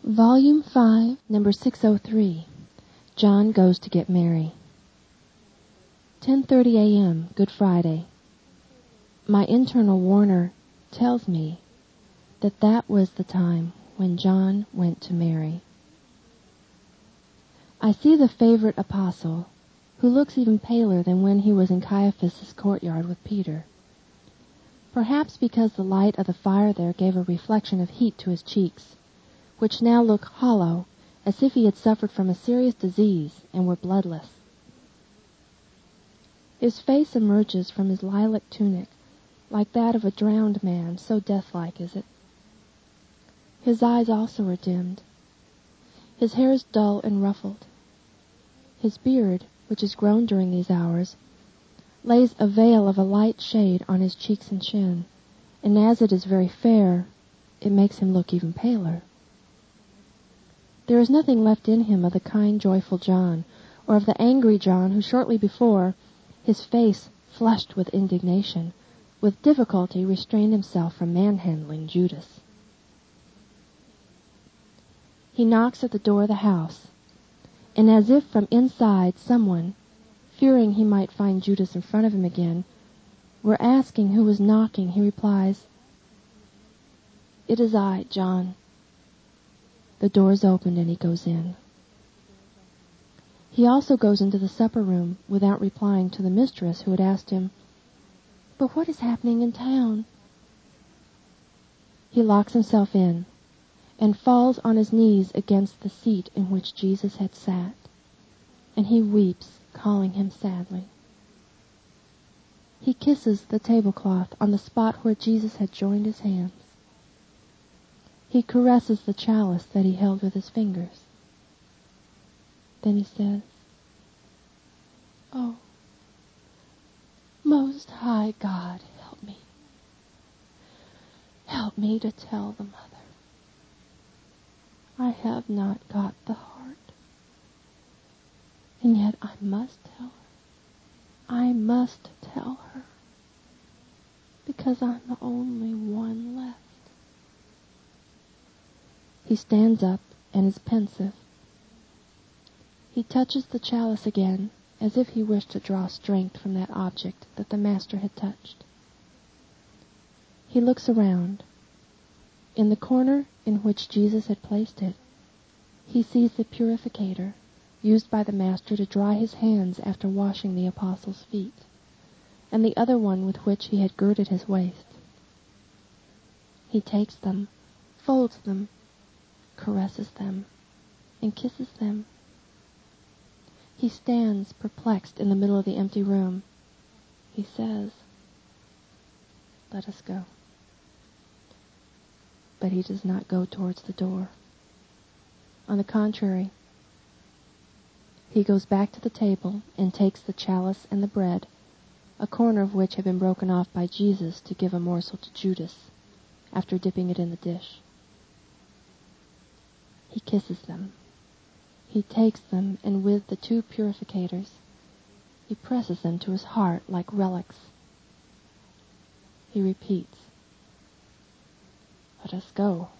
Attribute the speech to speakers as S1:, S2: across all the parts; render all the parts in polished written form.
S1: Volume 5, Number 603. John Goes to Get Mary. 10:30 a.m., Good Friday. My internal warner tells me that was the time when John went to Mary. I see the favorite apostle, who looks even paler than when he was in Caiaphas' courtyard with Peter. Perhaps because the light of the fire there gave a reflection of heat to his cheeks, which now look hollow, as if he had suffered from a serious disease and were bloodless. His face emerges from his lilac tunic like that of a drowned man, so deathlike is it. His eyes also are dimmed. His hair is dull and ruffled. His beard, which has grown during these hours, lays a veil of a light shade on his cheeks and chin, and as it is very fair, it makes him look even paler. There is nothing left in him of the kind, joyful John, or of the angry John who shortly before, his face flushed with indignation, with difficulty restrained himself from manhandling Judas. He knocks at the door of the house, and as if from inside someone, fearing he might find Judas in front of him again, were asking who was knocking, he replies, "It is I, John." The door is opened and he goes in. He also goes into the supper room without replying to the mistress who had asked him, "But what is happening in town?" He locks himself in and falls on his knees against the seat in which Jesus had sat, and he weeps, calling him sadly. He kisses the tablecloth on the spot where Jesus had joined his hands. He caresses the chalice that he held with his fingers. Then he says, "Oh, Most High God, help me. Help me to tell the mother. I have not got the heart. And yet I must tell her. I must tell her. Because I'm the only one left." He stands up and is pensive. He touches the chalice again, as if he wished to draw strength from that object that the Master had touched. He looks around. In the corner in which Jesus had placed it, he sees the purificator used by the Master to dry his hands after washing the apostles' feet, and the other one with which he had girded his waist. He takes them, folds them, caresses them, and kisses them. He stands perplexed in the middle of the empty room. He says, "Let us go." But he does not go towards the door. On the contrary, he goes back to the table and takes the chalice and the bread, a corner of which had been broken off by Jesus to give a morsel to Judas, after dipping it in the dish. He kisses them. He takes them, and with the two purificators, he presses them to his heart like relics. He repeats, "Let us go,"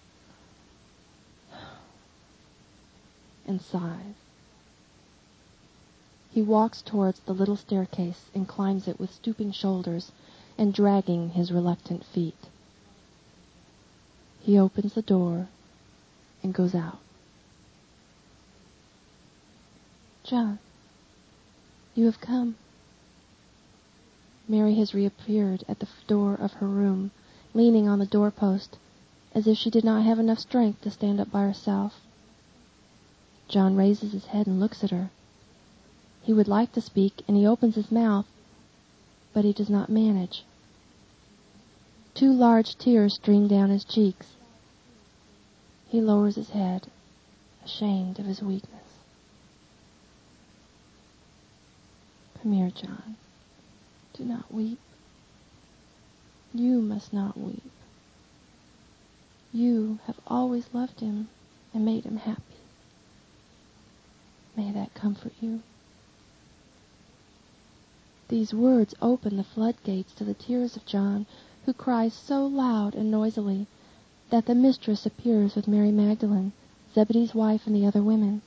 S1: and sighs. He walks towards the little staircase and climbs it with stooping shoulders and dragging his reluctant feet. He opens the door and goes out. "John, you have come." Mary has reappeared at the door of her room, leaning on the doorpost, as if she did not have enough strength to stand up by herself. John raises his head and looks at her. He would like to speak, and he opens his mouth, but he does not manage. 2 large tears stream down his cheeks. He lowers his head, ashamed of his weakness. "Come here, John. Do not weep. You must not weep. You have always loved him and made him happy. May that comfort you." These words open the floodgates to the tears of John, who cries so loud and noisily that the mistress appears with Mary Magdalene, Zebedee's wife and the other women.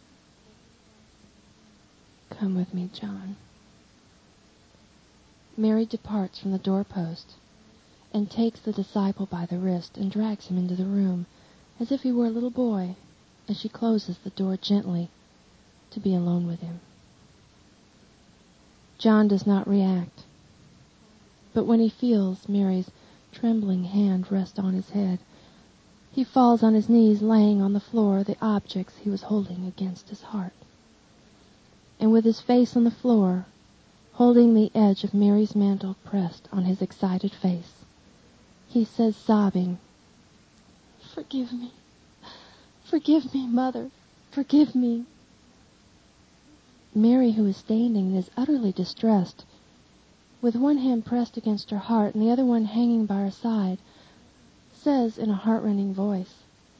S1: Come with me, John. Mary departs from the doorpost and takes the disciple by the wrist and drags him into the room as if he were a little boy, as she closes the door gently to be alone with him. John does not react, but when he feels Mary's trembling hand rest on his head, he falls on his knees, laying on the floor the objects he was holding against his heart. And with his face on the floor, holding the edge of Mary's mantle pressed on his excited face, he says, sobbing, "Forgive me. Forgive me, Mother. Forgive me." Mary, who is standing and is utterly distressed, with one hand pressed against her heart and the other one hanging by her side, says in a heart-rending voice,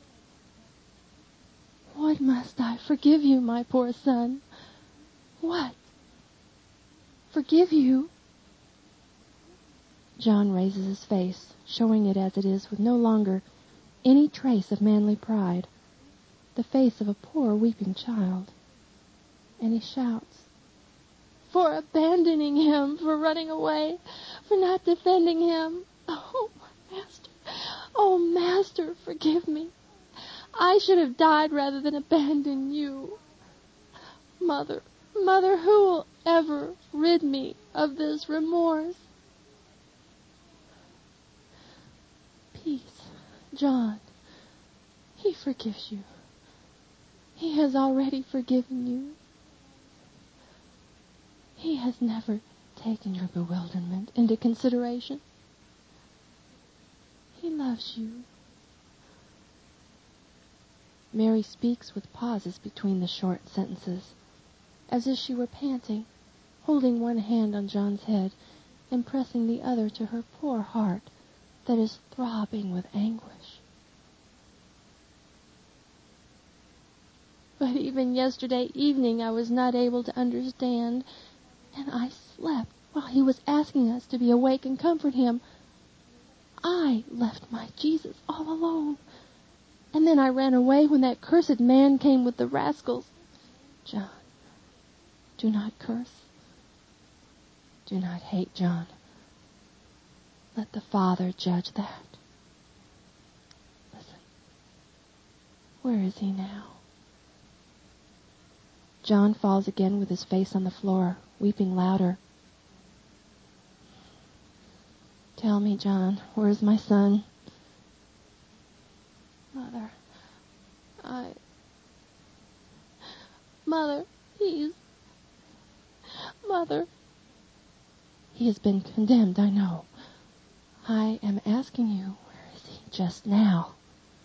S1: "What must I forgive you, my poor son? What? Forgive you?" John raises his face, showing it as it is, with no longer any trace of manly pride, the face of a poor weeping child. And he shouts, "For abandoning him, for running away, for not defending him. Oh, Master, oh, Master, forgive me. I should have died rather than abandon you. Mother, Mother, who will ever rid me of this remorse?" "Peace, John. He forgives you. He has already forgiven you. He has never taken your bewilderment into consideration. He loves you." Mary speaks with pauses between the short sentences, as if she were panting, holding one hand on John's head and pressing the other to her poor heart that is throbbing with anguish. "But even yesterday evening I was not able to understand, and I slept while he was asking us to be awake and comfort him. I left my Jesus all alone, and then I ran away when that cursed man came with the rascals. John, do not curse. Do not hate John. Let the Father judge that. Listen. Where is he now?" John falls again with his face on the floor, weeping louder. "Tell me, John, where is my son?" "Mother, Mother, Mother." "He has been condemned, I know. I am asking you, where is he just now?"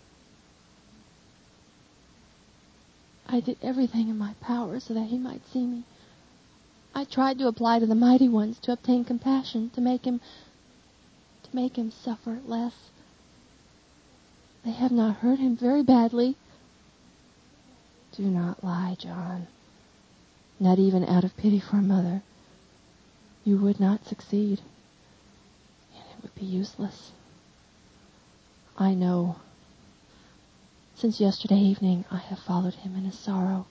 S1: "I did everything in my power so that he might see me. I tried to apply to the mighty ones to obtain compassion, to make him suffer less. They have not hurt him very badly." "Do not lie, John. Not even out of pity for a mother. You would not succeed, and it would be useless. I know. Since yesterday evening I have followed him in his sorrow.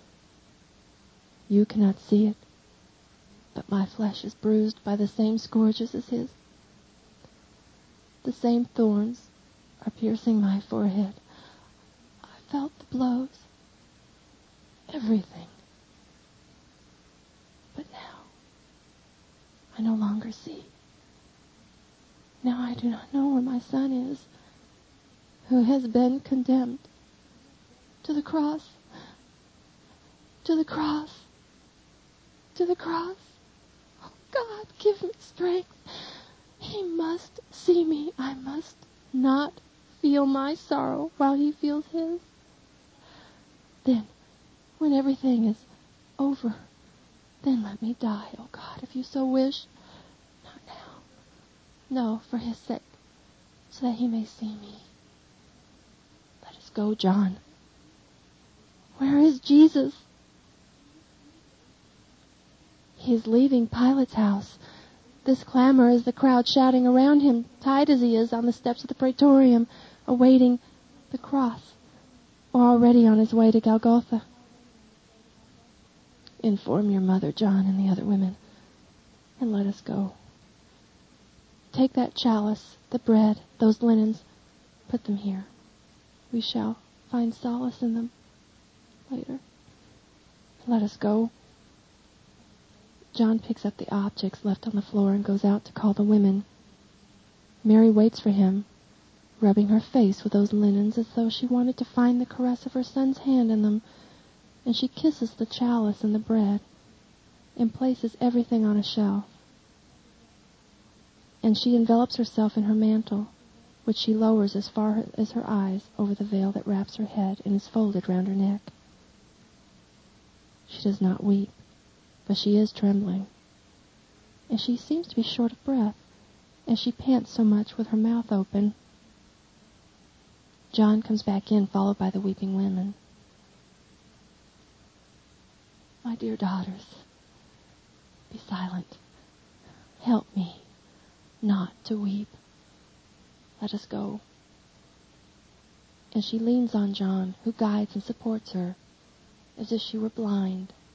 S1: You cannot see it, but my flesh is bruised by the same scourges as his. The same thorns are piercing my forehead. I felt the blows. Everything. But now I no longer see. Now I do not know where my son is, who has been condemned to the cross, to the cross, to the cross. Oh, God, give me strength. He must see me. I must not feel my sorrow while he feels his. Then, when everything is over, then let me die, oh God, if you so wish. Not now. No, for his sake, so that he may see me. Let us go, John. Where is Jesus?" "He is leaving Pilate's house. This clamor is the crowd shouting around him, tied as he is on the steps of the Praetorium, awaiting the cross. or already on his way to Golgotha. Inform your mother, John, and the other women, and let us go. Take that chalice, the bread, those linens, put them here. We shall find solace in them later. Let us go. John picks up the objects left on the floor and goes out to call the women. Mary waits for him, rubbing her face with those linens as though she wanted to find the caress of her son's hand in them, and she kisses the chalice and the bread and places everything on a shelf. And she envelops herself in her mantle, which she lowers as far as her eyes over the veil that wraps her head and is folded round her neck. She does not weep, but she is trembling, and she seems to be short of breath as she pants so much with her mouth open. John comes back in, followed by the weeping women. My dear daughters, be silent. Help me not to weep. Let us go. And she leans on John, who guides and supports her, as if she were blind